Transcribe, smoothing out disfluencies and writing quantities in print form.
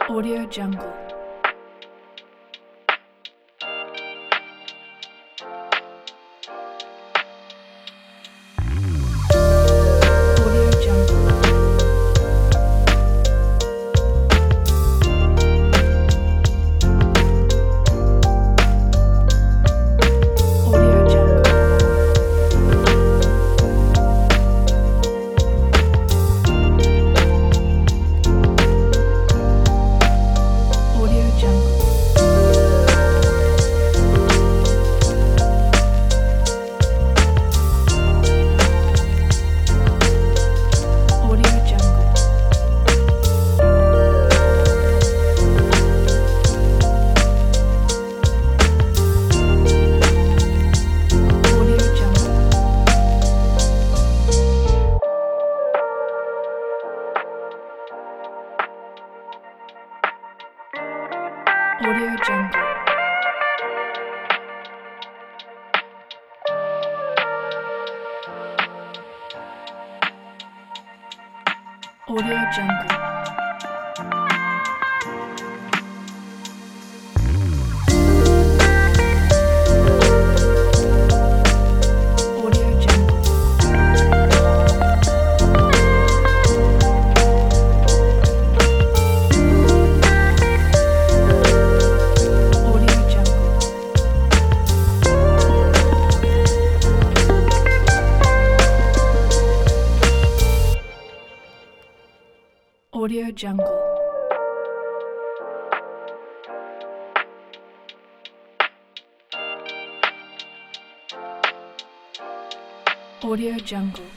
Audio Jungle. Audio Jungle. Audio Jungle. Audio Jungle. Audio Jungle. Audio Jungle. Audio Jungle. Audio Jungle. Audio Jungle. Audio Jungle. Audio Jungle. Audio Jungle.